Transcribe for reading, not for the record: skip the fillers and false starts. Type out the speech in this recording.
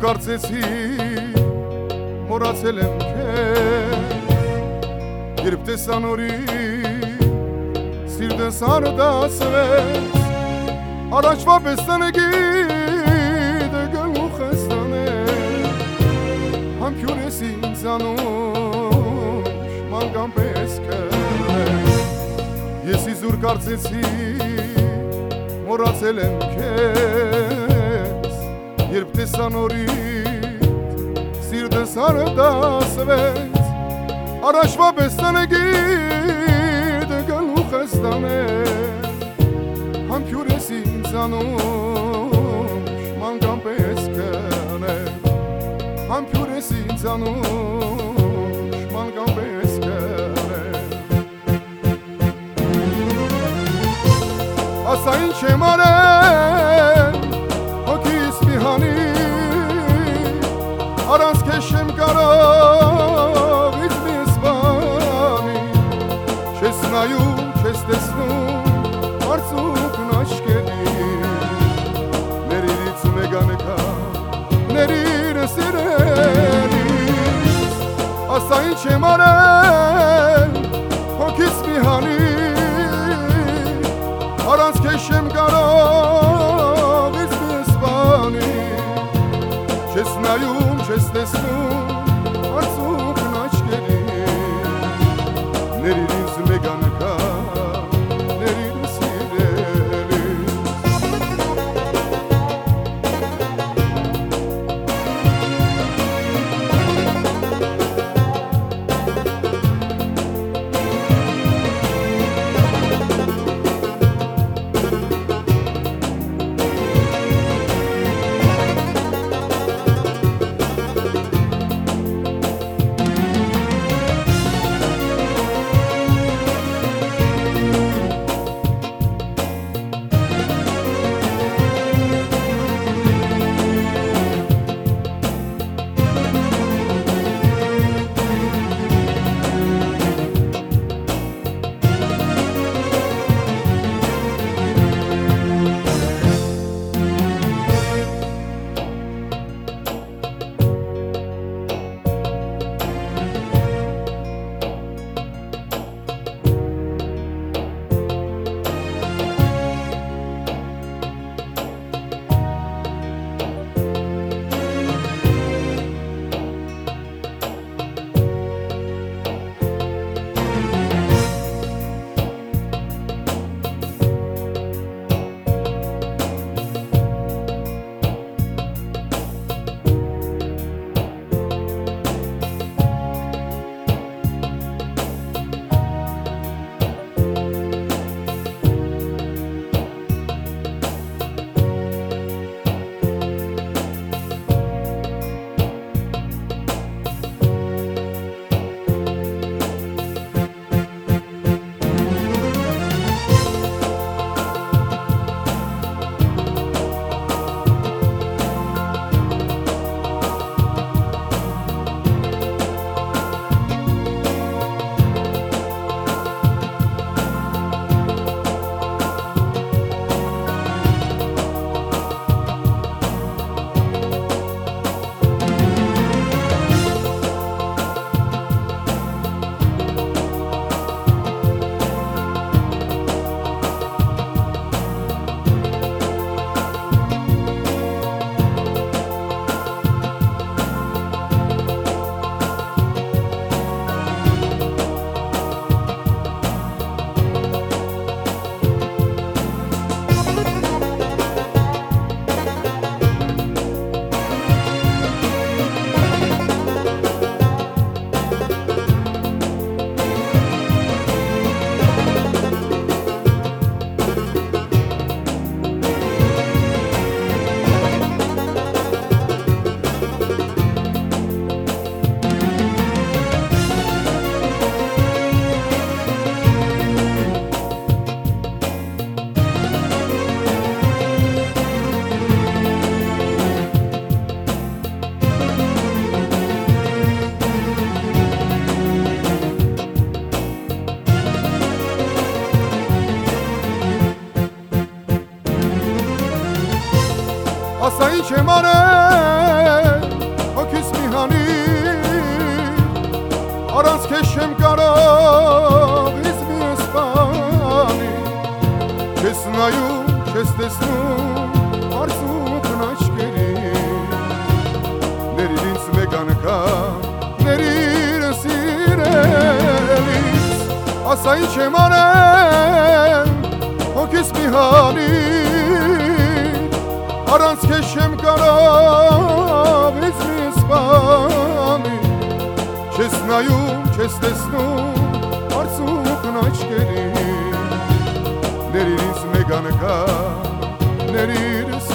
կարծեցի մոռացել եմ քեզ երբ տեսա նորից սիրտս արտասվեց առաջվա պես տանեգիտ գլուխս տանել համբյուր ես ինձանուշ մանգան պես կրել ես իզուր կարծեցի մոռացել եմ քեզ երբ տեսա նորից սիրտս արտասվեց առաջվա պես տանեգիտ գլուխս տանել համբյուր ես ինձանուշ մանգան պես կրել համբյուր ես ինձանուշ մանգան պես կրել ասա ինչ եմ արել հոգիս մի հանի առանց քեզ չեմ կարող ինձ մի զբաղի չես նայում չես տեսնում արցուկն աչքերի ներիրից մեգանեկա ներիր սիրելիս ասա ինչ եմ արել հոգիս մի հանի առանց քեզ չեմ կարող ինձ մի զբաղի չես նայում չես տեսնում արցուկն աչքերի ներիր ինձ մեգանեկա ասա ինչ եմ արել Առանց քեզ չեմ կարող ինձ մի սպանի Չես նայում, չես տեսնում արցունքն աչքերի Ներիր ինձ մեկ անգամ, ներիր սիրելիս Ասա ինչ եմ արել, հոգիս մի հանիր Առանց քեզ չեմ կարող ինձ մի սպանի Չես նայում, չես տեսնում արցունքն աչքերի Ներիր ինձ մեկ անգամ, ներիր